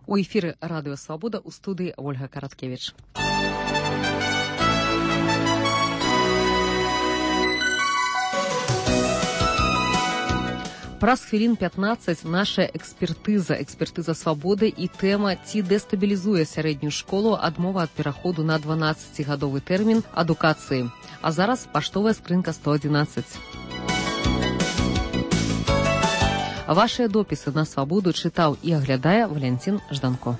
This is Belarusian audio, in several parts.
У эфіры Радыё Свабода, у студыі Ольга Караткевіч. Праз хвілін 15 наша экспертыза свабоды і тэма, ці дэстабілізуе сярэднюю школу адмова ад пераходу на 12-гадовы тэрмін адукацыі. А зараз паштовая скрынка 111. Вашыя допісы на свабоду чытаў і аглядае Валянцін Жданко.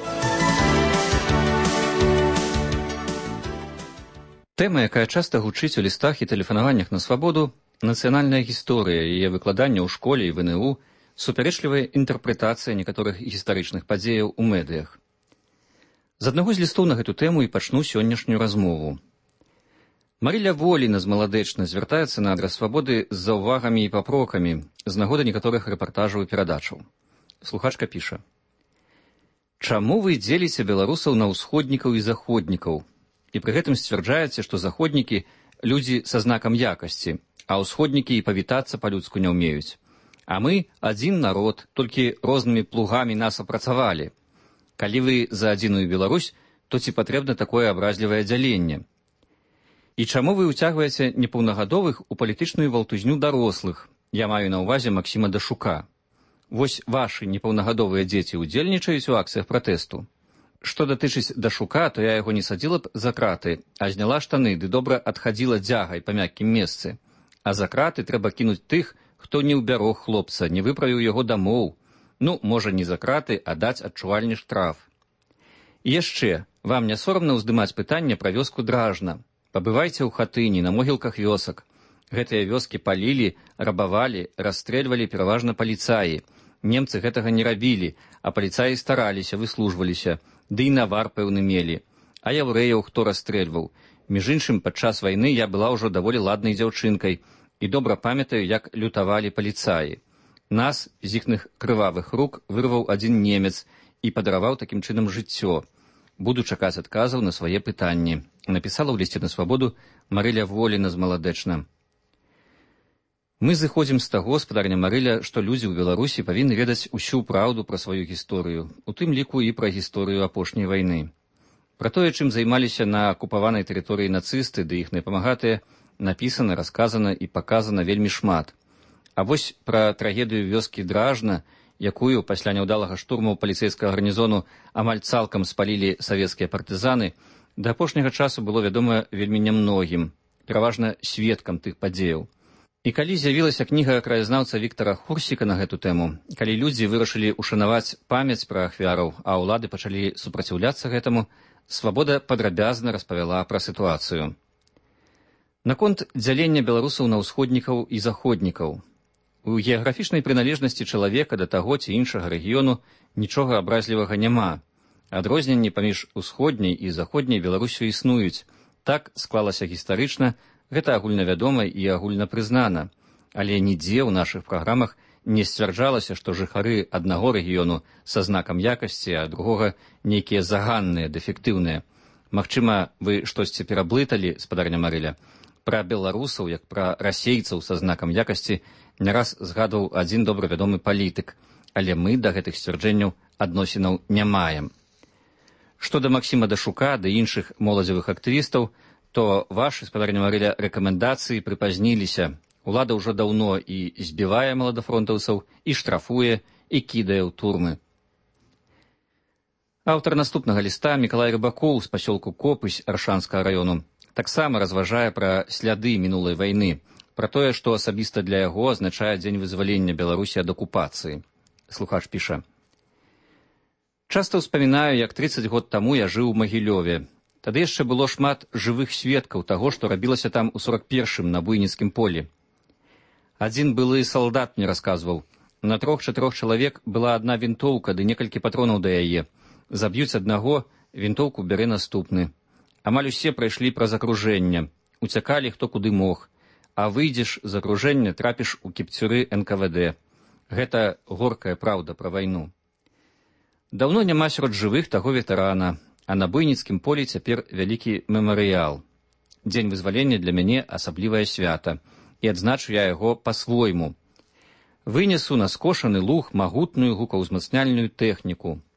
Тэма, якая часта гучыць у лістах і тэлефанаваннях на свабоду, нацыянальная гісторыя, яе выкладання ў школе і ВНУ, супярэчлівая інтэрпрэтацыя некаторых гістарычных падзеяў у медыях. З аднаго з лістоў на гэту тэму і пачну сённяшнюю размову. Марыля Воліна з Маладэчна звяртаецца на адрас свабоды з заўвагамі і папрокамі з нагоды некаторых рэпартажаў і перадачаў. Слухачка піша: «Чаму вы дзеліце беларусаў на ўсходнікаў і заходнікаў? І пры гэтым сцвярджаеце, што заходнікі – людзі са знакам якасці, а ўсходнікі і павітацца па-людску не ўмеюць. А мы – адзін народ, толькі рознымі плугамі нас апрацавалі. Калі вы за адзіную Беларусь, то ці патрэбна такое абразлівае дзяленне? І чаму вы ўцягваеце непаўнагадовых у палітычную валтузню дарослых? Я маю на ўвазе Максіма Дашука. Вось вашы непаўнагадовыя дзеці ўдзельнічаюць у акцыях пратэсту. Што датычыць Дашука, то я яго не садзіла б за краты, а зняла штаны ды добра адхадзіла дзягай па мяккім месцы. А за краты трэба кінуць тых, хто не ўбярог хлопца, не выправіў яго дамоў. Ну, можа, не за краты, а даць адчувальны штраф. І яшчэ, вам не сорамна ўздымаць пытанне пра вёску Дражна? Пабывайце ў хатыні, на могілках вёсак. Гэтыя вёскі палілі, рабавалі, расстрэльвалі пераважна паліцаі. Немцы гэтага не рабілі, а паліцаі стараліся, выслужваліся, ды і навар пэўны мелі. А яўрэяў хто расстрэльваў? Між іншым, падчас вайны я была ўжо даволі ладнай дзяўчынкай і добра памятаю, як лютавалі паліцаі. Нас з іхных крывавых рук вырваў адзін немец і падараваў такім чынам жыццё. Буду чакаць адказаў на свае пытанні. Напісала ў лісце на свабоду Марыля Воліна з Маладэчна. Мы зыходзім з таго, спадарня Марыля, што людзі ў Беларусі павінны ведаць усю праўду пра сваю гісторыю, у тым ліку і пра гісторыю апошняй вайны. Пра тое, чым займаліся на акупаванай тэрыторыі нацысты ды іхныя памагатыя, напісана, расказана і паказана вельмі шмат. А вось пра трагедыю вёскі Дражна, якую пасля няўдалага штурму паліцэйскага гарнізону амаль цалкам спалілі савецкія партызаны, да апошняга часу было вядома вельмі нямногім, пераважна сведкам тых падзеяў. І калі з'явілася кніга краязнаўца Віктара Хурсіка на гэту тэму, калі людзі вырашылі ушанаваць памяць пра ахвяраў, а ўлады пачалі супраціўляцца гэтаму, свабода падрабязна распавяла пра сітуацыю. Наконт дзялення беларусаў на ўсходнікаў і заходнікаў. У геаграфічнай прыналежнасці чалавека да таго ці іншага рэгіёну нічога абразлівага няма. Адрозненні паміж усходняй і заходняй Беларусю існуюць. Так склалася гістарычна, гэта агульнавядома і агульнапрызнана. Але нідзе ў нашых праграмах не сцвярджалася, што жыхары аднаго рэгіёну са знакам якасці, а другога нейкія заганныя, дэфектыўныя. Магчыма, вы штосьці пераблыталі, спадарня Марыля. Пра беларусаў, як пра расейцаў са знакам якасці, не раз згадваў адзін добра вядомы палітык, але мы да гэтых сцвярджэнняў адносінаў не маем. Што да Максіма Дашука ды іншых моладзевых актывістаў, то вашы, спадарня Марыля, рэкамендацыі прыпазніліся. Улада ўжо даўно і збівае маладафронтаўцаў, і штрафуе, і кідае ў турмы. Аўтар наступнага ліста Мікалай Рыбакоў з пасёлку Копысь Аршанскага раёну таксама разважае пра сляды мінулай вайны, пра тое, што асабіста для яго азначае дзень вызвалення Беларусі ад акупацыі. Слухач піша: «Часта ўспамінаю, як 30 год таму я жыў у Магілёве. Тады яшчэ было шмат жывых сведкаў таго, што рабілася там у 41-м на буйніцкім полі. Адзін былы салдат мне расказваў. На 3-4 чалавек была адна вінтоўка ды некалькі патронаў да яе. Заб'юць аднаго, вінтоўку бярэ наступны. Амаль усе прайшлі праз акружэнне. Уцякалі хто куды мог. А выйдзеш з акружэння, трапіш у кіпцюры НКВД. Гэта горкая праўда пра вайну. Даўно няма сярод жывых таго ветэрана, а на буйніцкім полі цяпер вялікі мемарыял. Дзень вызвалення для мяне асаблівае свята, і адзначу я яго па-свойму. Вынесу на скошаны луг магутную гукаўзмацняльную тэхніку.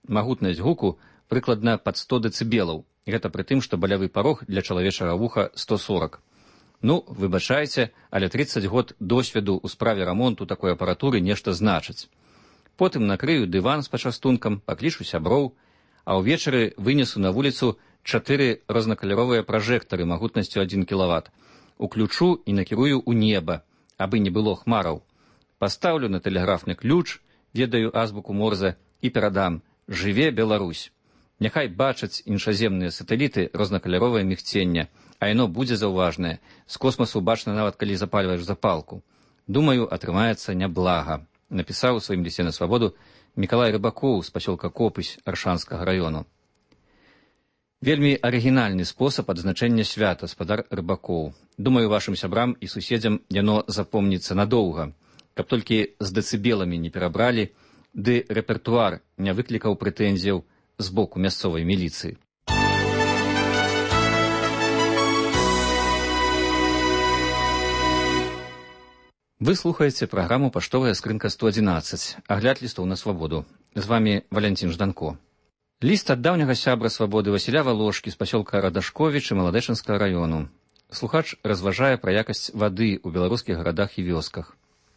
Магутнасць гуку прыкладна пад 100 дэцыбелаў. Гэта пры тым, што балявы парог для чалавечага вуха 140. Ну, выбачайце, але 30 год досведу ў справе рамонту такой апаратуры нешта значыць. Потым накрыю дыван з пачастункам, паклічу сяброў, а ўвечары вынесу на вуліцу 4 рознакаляровыя пражэктары магутнасцю 1 кілават. Уключу і накірую ў неба, абы не было хмараў. Пастаўлю на тэлеграфны ключ, ведаю азбуку Морзе, і перадам: «Жыве Беларусь». Няхай бачаць іншаземныя сатэліты рознакаляровае мігценне, а яно будзе заўважнае. З космасу бачна нават калі запальваеш запалку. Думаю, атрымаецца няблага, напісаў у сваім лісце на свабоду Мікалай Рыбакоў з пасёлка Копысь Аршанскага раёну. Вельмі арыгінальны спосаб адзначэння свята, спадар Рыбакоў. Думаю, вашым сябрам і суседзям яно запомніцца надоўга, каб толькі з дэцыбеламі не перабралі, ды рэпертуар не выклікаў прэтэнзіяў з боку мясцовай міліцыі. Вы слухаеце праграму «Паштовая скрынка 111», агляд лістоў на свабоду. З вами Валянцін Жданко. Ліст ад даўняга сябра свабоды Васіля Валошкі з пасёлка Радашковіч і Маладэчынскага раёну. Слухач разважае пра якасць вады ў беларускіх гарадах і вёсках.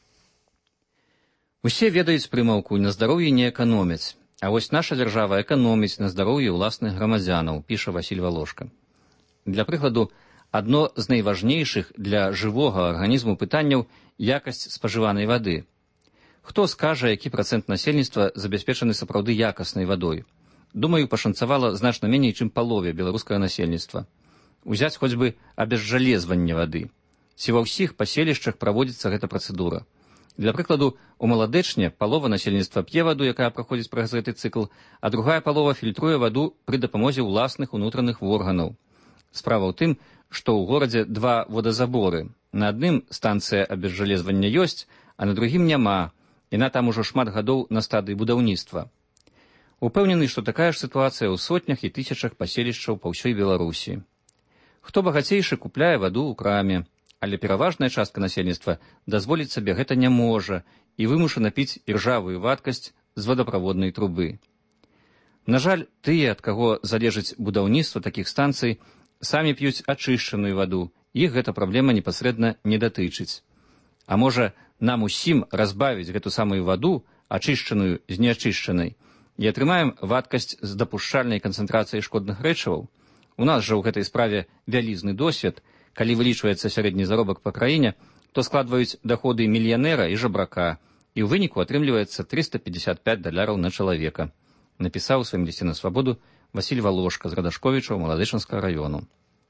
Усе ведаюць прымаўку «на здароўі не эканомяць», а вось наша дзяржава эканоміць на здароўі ўласных грамадзянаў, піша Васіль Валошка. Для прыкладу, адно з найважнейшых для жывога арганізму пытанняў – якасць спажыванай вады. Хто скажа, які працэнт насельніцтва забяспечаны сапраўды якаснай вадой? Думаю, пашанцавала значна меней, чым палове беларускага насельніцтва. Узяць хоць бы абезжалезванне вады. Ці ва ўсіх паселішчах праводзіцца гэта працэдура. Для прыкладу, у Маладэчне палова насельніцтва п'е ваду, якая праходзіць праз гэты цыкл, а другая палова фільтруе ваду пры дапамозе ўласных унутраных органаў. Справа ў тым, што ў горадзе 2 водазаборы. На адным станцыя абезжалезвання ёсць, а на другім няма. Яна там ужо шмат гадоў на стадыі будаўніцтва. Упэўнены, што такая ж сітуацыя ў сотнях і тысячах паселішчаў па ўсёй Беларусі. Хто багацейшы купляе ваду ў краме, але пераважная частка насельніцтва дазволіць сабе гэта не можа і вымушана піць іржавую вадкасць з водаправоднай трубы. На жаль, тыя, ад каго залежыць будаўніцтва такіх станцый, самі п'юць ачышчаную ваду, іх гэта праблема непасрэдна не датычыць. А можа, нам усім разбавіць гэту самую ваду, ачышчаную з неачышчанай, і атрымаем вадкасць з дапушчальнай канцэнтрацыяй шкодных рэчываў? У нас жа ў гэтай справе вялізны досвед. Калі вылічваецца сярэдні заробак па краіне, то складваюць даходы мільянера і жабрака, і ў выніку атрымліваецца $355 на чалавека, напісаў у сваім лісце на свабоду Васіль Валошка з Радашковічаў Маладэчынскага раёну.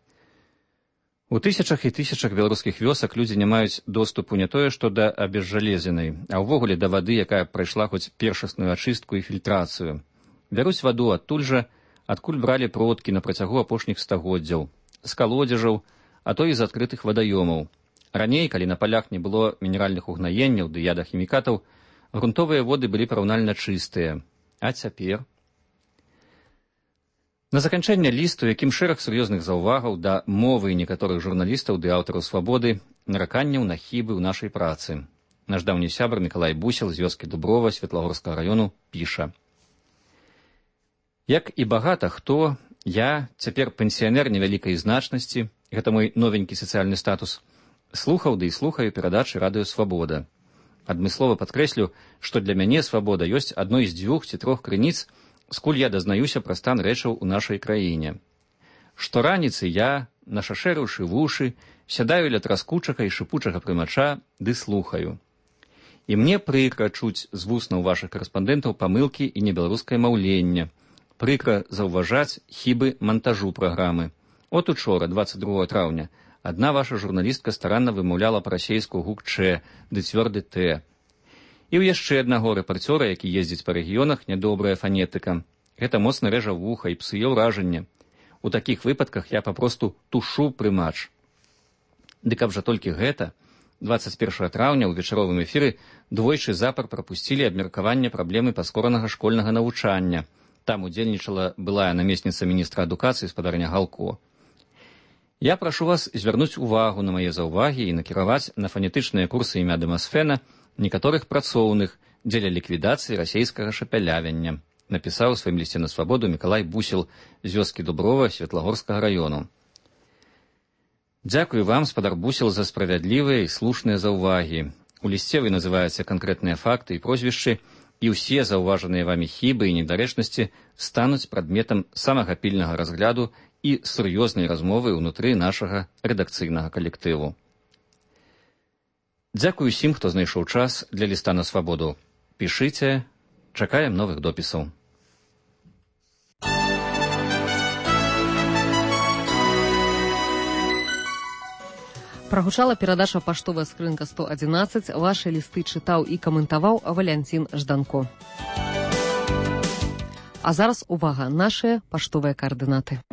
У тысячах і тысячах беларускіх вёсак людзі не маюць доступу не тое, што да абезжалезенай, а ўвогуле да вады, якая прайшла хоць першасную ачыстку і фільтрацыю. Бяруць ваду адтуль жа, адкуль бралі продкі на працягу апошніх стагоддзяў, з калодзежаў, а то і з адкрытых вадаёмаў. Раней, калі на палях не было мінеральных угнаенняў ды ядахімікатаў, грунтовыя воды былі параўнальна чыстыя. А цяпер? На заканчэнне лісту, якім шэраг сур'ёзных заўвагаў да мовы некаторых журналістаў ды аўтараў свабоды, нараканняў на хібы ў нашай працы. Наш даўні сябар Мікалай Бусел з вёскі Дуброва Светлагорскага раёну піша: «Як і багата хто, я, цяпер пенсіянер невялікай значнасці, гэта мой новенькі сацыяльны статус, слухаў ды і слухаю перадачы радыё «Свабода». Адмыслова падкрэслю, што для мяне свабода ёсць адной з 2 ці 3 крыніц, скуль я дазнаюся пра стан рэчаў у нашай краіне. Штораніцы я, нашашэрыўшы вушы, сядаю ля траскучага і шыпучага прымача ды слухаю. І мне прыкра чуць з вуснаў вашых карэспандэнтаў памылкі і небеларускае маўленне, прыкра заўважаць хібы мантажу праграмы. От учора, 22 траўня, адна ваша журналістка старанна вымаўляла па-расейску гук «Ч» ды цвёрды «Т». І ў яшчэ аднаго рэпарцёра, які ездзіць па рэгіёнах, нядобрая фанетыка. Гэта моцна рэжа вуха і псуе ўражанне. У такіх выпадках я папросту тушу прымач. Ды каб жа толькі гэта, 21 траўня ў вечаровым эфіры двойчы запар прапусцілі абмеркаванне праблемы паскоранага школьнага навучання. Там удзельнічала былая намесніца міністра адукацыі спадарня Галко. Я прашу вас звярнуць увагу на мае заўвагі і накіраваць на фанетычныя курсы імя Дэмасфена некаторых працоўных дзеля ліквідацыі расейскага шапялявання. напісаў у сваім лісце на свабоду Мікалай Бусел з вёскі Дуброва Светлагорскага раёну. Дзякую вам, спадар Бусел, за справядлівыя і слушныя заўвагі. У лісце вы называеце канкрэтныя факты і прозвішчы, і ўсе заўважаныя вамі хібы і недарэчнасці стануць прадметам самага пільнага разгляду і сур'ёзнай размовы ўнутры нашага рэдакцыйнага калектыву. Дзякую усім, хто знайшоў час для ліста на свабоду. Пішыце, чакаем новых допісаў. Прагучала перадача «Паштовая скрынка 111». Вашы лісты чытаў і каментаваў Валянцін Жданко. А зараз увага, нашыя паштовыя каардынаты.